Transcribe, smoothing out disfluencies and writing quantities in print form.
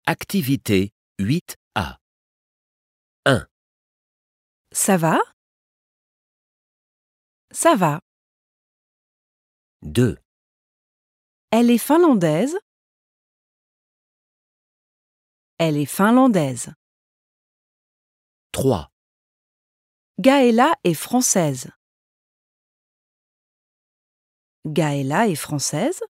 Activité 8A. 1, Ça va? Ça va. 2, Elle est finlandaise? Elle est finlandaise. 3, Gaëlla est française. Gaëlla est française?